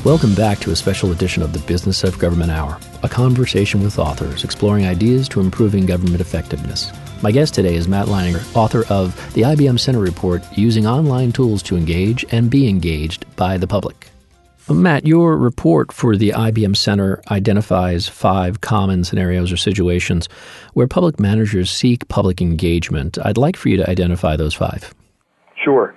Welcome back to a special edition of the Business of Government Hour, a conversation with authors exploring ideas to improving government effectiveness. My guest today is Matt Leininger, author of the IBM Center Report, Using Online Tools to Engage and Be Engaged by the Public. Matt, your report for the IBM Center identifies 5 common scenarios or situations where public managers seek public engagement. I'd like for you to identify those 5. Sure.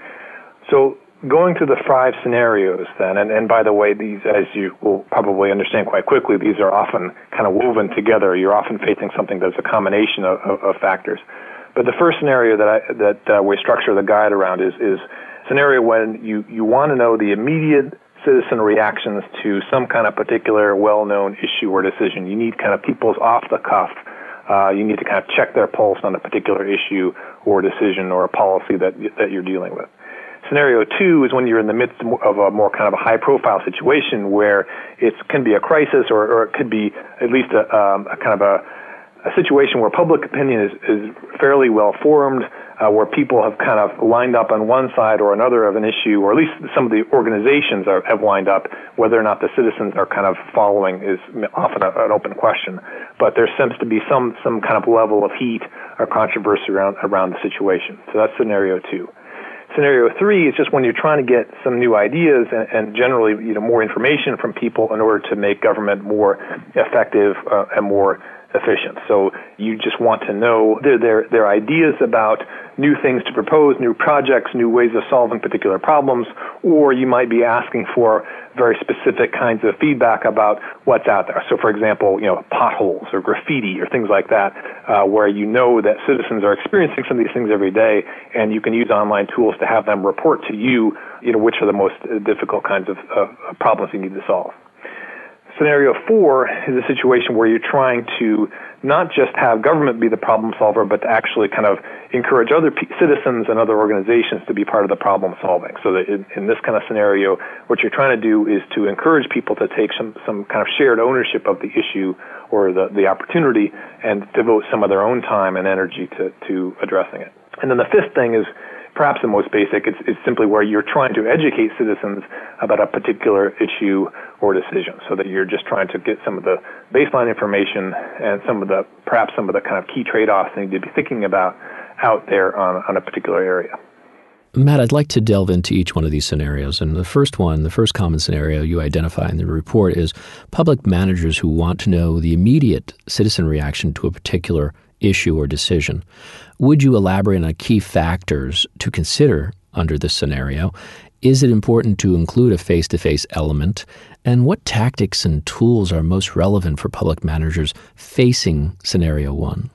So going to the 5 scenarios then, and by the way, these, as you will probably understand quite quickly, these are often kind of woven together. You're often facing something that's a combination of factors. But the first scenario that we structure the guide around is scenario when you want to know the immediate citizen reactions to some kind of particular well-known issue or decision. You need kind of people's off-the-cuff. You need to kind of check their pulse on a particular issue or decision or a policy that you're dealing with. Scenario 2 is when you're in the midst of a more kind of a high-profile situation where it can be a crisis or it could be at least a kind of a situation where public opinion is fairly well formed, where people have kind of lined up on one side or another of an issue, or at least some of the organizations have lined up. Whether or not the citizens are kind of following is often an open question. But there seems to be some kind of level of heat or controversy around the situation. So that's scenario 2. Scenario 3 is just when you're trying to get some new ideas and generally, more information from people in order to make government more effective and more efficient. So you just want to know their ideas about new things to propose, new projects, new ways of solving particular problems, or you might be asking for very specific kinds of feedback about what's out there. So, for example, potholes or graffiti or things like that, where that citizens are experiencing some of these things every day, and you can use online tools to have them report to you, which are the most difficult kinds of problems you need to solve. Scenario 4 is a situation where you're trying to not just have government be the problem solver, but to actually kind of encourage other citizens and other organizations to be part of the problem solving. So that in this kind of scenario, what you're trying to do is to encourage people to take some kind of shared ownership of the issue or the opportunity and devote some of their own time and energy to addressing it. And then the 5th thing is perhaps the most basic. It's simply where you're trying to educate citizens about a particular issue or decision, so that you're just trying to get some of the baseline information and perhaps some of the kind of key trade-offs they need to be thinking about out there on a particular area. Matt, I'd like to delve into each one of these scenarios. And the first common scenario you identify in the report is public managers who want to know the immediate citizen reaction to a particular issue or decision. Would you elaborate on key factors to consider under this scenario? Is it important to include a face-to-face element? And what tactics and tools are most relevant for public managers facing scenario 1?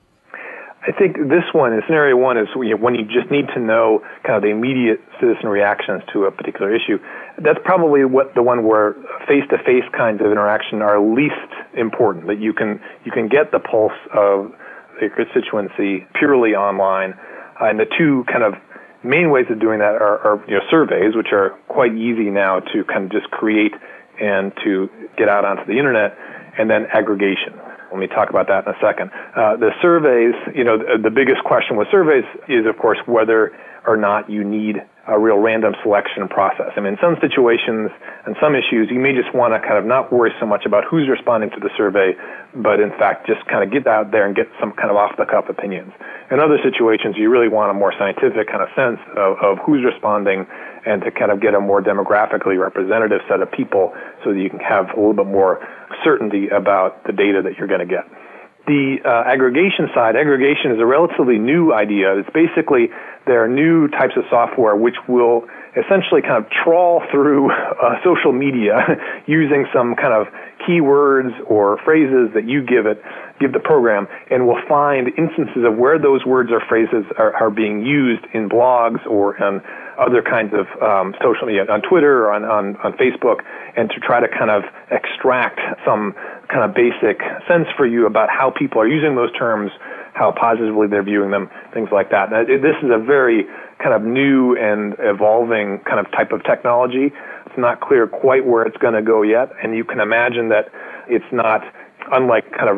I think scenario 1 is when you just need to know kind of the immediate citizen reactions to a particular issue. That's probably the one where face-to-face kinds of interaction are least important, that you can get the pulse of a constituency purely online. And the 2 kind of main ways of doing that are surveys, which are quite easy now to kind of just create and to get out onto the internet, and then aggregation. Let me talk about that in a second. The surveys, the biggest question with surveys is, of course, whether or not you need a real random selection process. I mean, in some situations and some issues, you may just want to kind of not worry so much about who's responding to the survey, but in fact just kind of get out there and get some kind of off-the-cuff opinions. In other situations, you really want a more scientific kind of sense of who's responding and to kind of get a more demographically representative set of people so that you can have a little bit more certainty about the data that you're going to get. The aggregation is a relatively new idea. It's basically there are new types of software which will essentially kind of trawl through social media using some kind of keywords or phrases that you give the program, and will find instances of where those words or phrases are being used in blogs or on other kinds of social media, on Twitter or on Facebook, and to try to kind of extract some kind of basic sense for you about how people are using those terms, how positively they're viewing them, things like that. Now, this is a very kind of new and evolving kind of type of technology. It's not clear quite where it's going to go yet, and you can imagine that it's not unlike kind of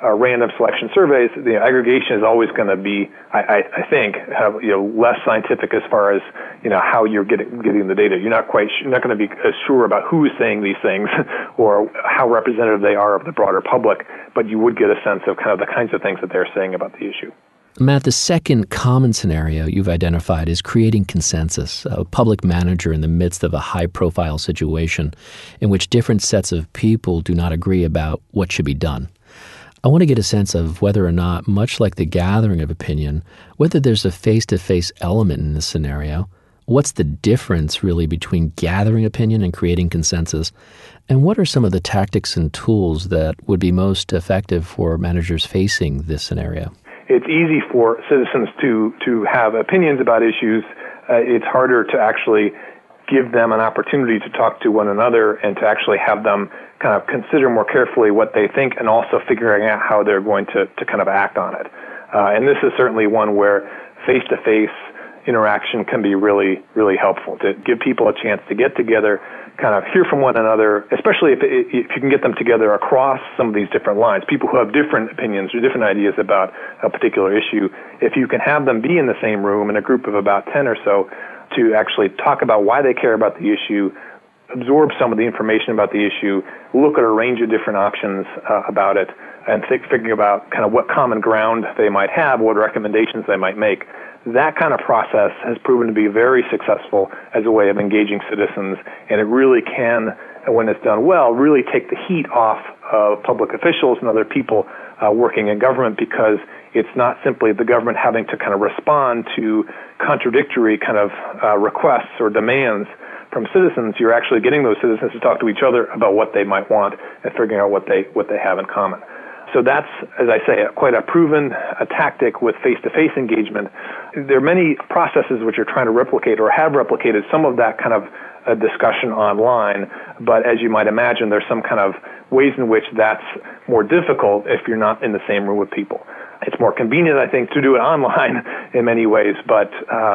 random selection surveys, the aggregation is always going to be, I think, have, less scientific as far as how you're getting the data. You're not going to be as sure about who is saying these things or how representative they are of the broader public, but you would get a sense of kind of the kinds of things that they're saying about the issue. Matt, the second common scenario you've identified is creating consensus, a public manager in the midst of a high-profile situation in which different sets of people do not agree about what should be done. I want to get a sense of whether or not, much like the gathering of opinion, whether there's a face-to-face element in this scenario. What's the difference really between gathering opinion and creating consensus? And what are some of the tactics and tools that would be most effective for managers facing this scenario? It's easy for citizens to have opinions about issues. It's harder to actually give them an opportunity to talk to one another and to actually have them kind of consider more carefully what they think and also figuring out how they're going to kind of act on it. And this is certainly one where face-to-face interaction can be really, really helpful to give people a chance to get together, kind of hear from one another, especially if you can get them together across some of these different lines, people who have different opinions or different ideas about a particular issue. If you can have them be in the same room in a group of about 10 or so to actually talk about why they care about the issue, absorb some of the information about the issue, look at a range of different options about it, and figuring about kind of what common ground they might have, what recommendations they might make. That kind of process has proven to be very successful as a way of engaging citizens, and it really can, when it's done well, really take the heat off of public officials and other people working in government, because it's not simply the government having to kind of respond to contradictory kind of requests or demands from citizens. You're actually getting those citizens to talk to each other about what they might want and figuring out what they have in common. So that's, as I say, quite a proven tactic with face-to-face engagement. There are many processes which are trying to replicate or have replicated some of that kind of discussion online, but as you might imagine, there's some kind of ways in which that's more difficult if you're not in the same room with people. It's more convenient, I think, to do it online in many ways, but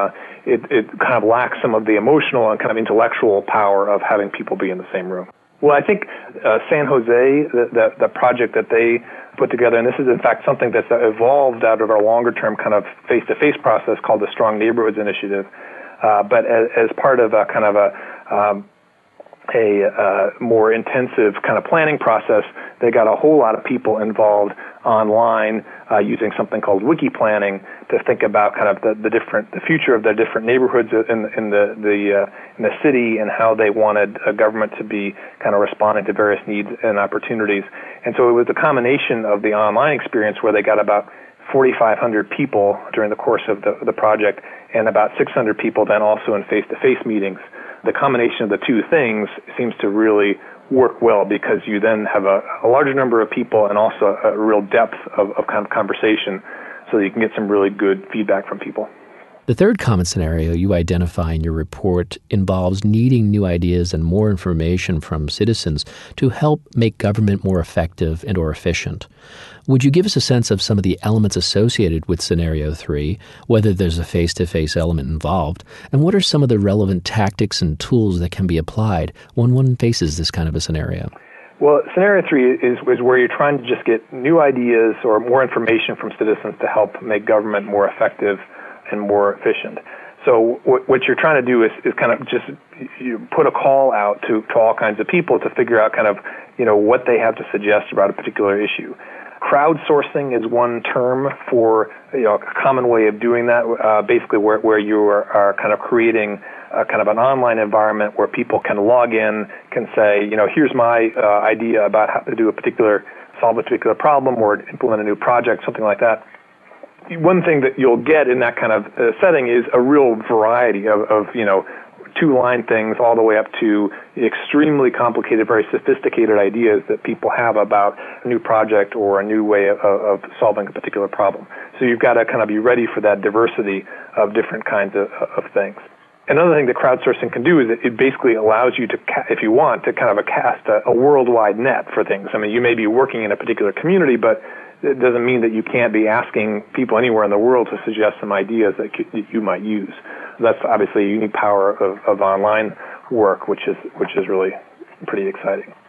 it kind of lacks some of the emotional and kind of intellectual power of having people be in the same room. Well, I think San Jose, the project that they put together, and this is in fact something that's evolved out of our longer-term kind of face-to-face process called the Strong Neighborhoods Initiative, but as part of a kind of a more intensive kind of planning process, they got a whole lot of people involved online using something called wiki planning to think about kind of the future of the different neighborhoods in the city and how they wanted a government to be kind of responding to various needs and opportunities. And so it was a combination of the online experience where they got about 4,500 people during the course of the project and about 600 people then also in face-to-face meetings. The combination of the two things seems to really work well because you then have a larger number of people and also a real depth of kind of conversation so that you can get some really good feedback from people. The third common scenario you identify in your report involves needing new ideas and more information from citizens to help make government more effective and or efficient. Would you give us a sense of some of the elements associated with Scenario 3, whether there's a face-to-face element involved, and what are some of the relevant tactics and tools that can be applied when one faces this kind of a scenario? Well, Scenario 3 is where you're trying to just get new ideas or more information from citizens to help make government more effective and more efficient. So what you're trying to do is kind of just you put a call out to all kinds of people to figure out kind of, what they have to suggest about a particular issue. Crowdsourcing is one term for a common way of doing that, basically where you are kind of creating a kind of an online environment where people can log in, can say, here's my idea about how to solve a particular problem or implement a new project, something like that. One thing that you'll get in that kind of setting is a real variety of two-line things all the way up to extremely complicated, very sophisticated ideas that people have about a new project or a new way of solving a particular problem. So you've got to kind of be ready for that diversity of different kinds of things. Another thing that crowdsourcing can do is it basically allows you to, if you want, to kind of cast a worldwide net for things. I mean, you may be working in a particular community, but it doesn't mean that you can't be asking people anywhere in the world to suggest some ideas that you might use. That's obviously a unique power of online work, which is really pretty exciting.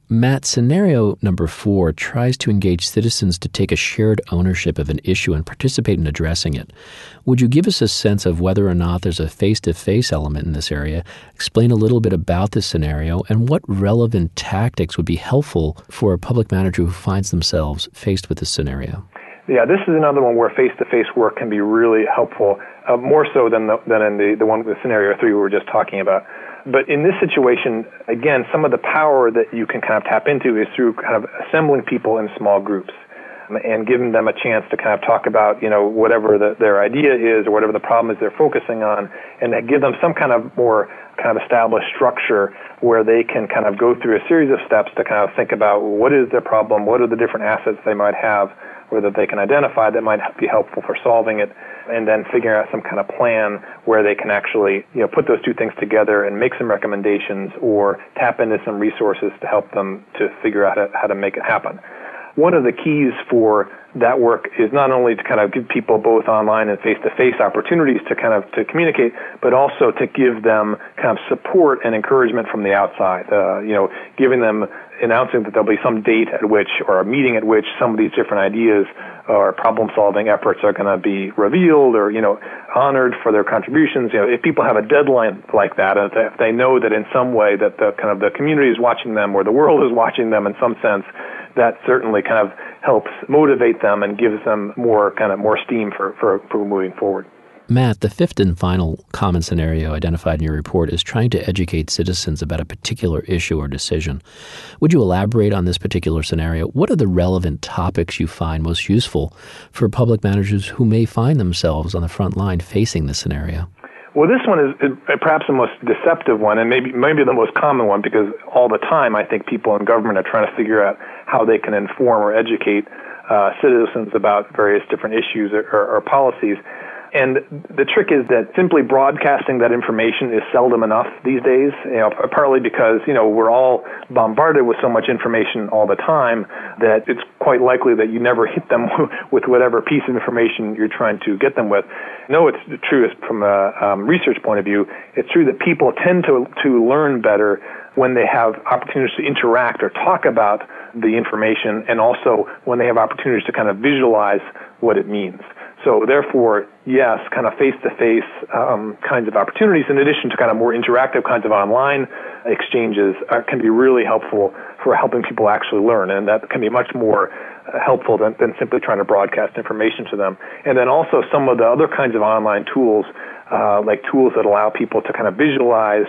Matt, scenario number 4 tries to engage citizens to take a shared ownership of an issue and participate in addressing it. Would you give us a sense of whether or not there's a face-to-face element in this area? Explain a little bit about this scenario and what relevant tactics would be helpful for a public manager who finds themselves faced with this scenario. Yeah, this is another one where face-to-face work can be really helpful, more so than in the one with scenario 3 we were just talking about. But in this situation, again, some of the power that you can kind of tap into is through kind of assembling people in small groups and giving them a chance to kind of talk about, whatever their idea is or whatever the problem is they're focusing on, and give them some kind of more kind of established structure where they can kind of go through a series of steps to kind of think about what is their problem, what are the different assets they might have, or that they can identify that might be helpful for solving it, and then figuring out some kind of plan where they can actually, put those two things together and make some recommendations or tap into some resources to help them to figure out how to make it happen. One of the keys for that work is not only to kind of give people both online and face-to-face opportunities to communicate, but also to give them kind of support and encouragement from the outside. Giving them, announcing that there'll be some date at which, or a meeting at which some of these different ideas or problem-solving efforts are going to be revealed or, honored for their contributions. If people have a deadline like that, if they know that in some way that the community is watching them or the world is watching them in some sense, that certainly kind of helps motivate them and gives them more steam for moving forward. Matt, the 5th and final common scenario identified in your report is trying to educate citizens about a particular issue or decision. Would you elaborate on this particular scenario? What are the relevant topics you find most useful for public managers who may find themselves on the front line facing this scenario? Well, this one is perhaps the most deceptive one, and maybe the most common one, because all the time I think people in government are trying to figure out how they can inform or educate citizens about various different issues or policies. And the trick is that simply broadcasting that information is seldom enough these days, partly because, we're all bombarded with so much information all the time that it's quite likely that you never hit them with whatever piece of information you're trying to get them with. No, it's true from a research point of view. It's true that people tend to learn better when they have opportunities to interact or talk about the information, and also when they have opportunities to kind of visualize what it means. So therefore, yes, kind of face-to-face kinds of opportunities, in addition to kind of more interactive kinds of online exchanges, can be really helpful for helping people actually learn. And that can be much more helpful than simply trying to broadcast information to them. And then also some of the other kinds of online tools, like tools that allow people to kind of visualize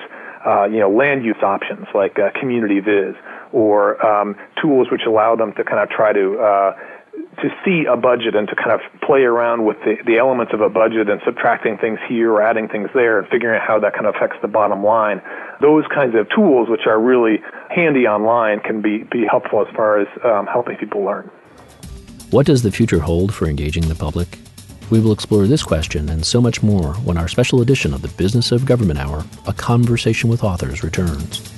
land use options like Community Viz, or tools which allow them to kind of try to see a budget and to kind of play around with the elements of a budget and subtracting things here or adding things there and figuring out how that kind of affects the bottom line. Those kinds of tools, which are really handy online, can be helpful as far as helping people learn. What does the future hold for engaging the public? We will explore this question and so much more when our special edition of the Business of Government Hour, A Conversation with Authors, returns.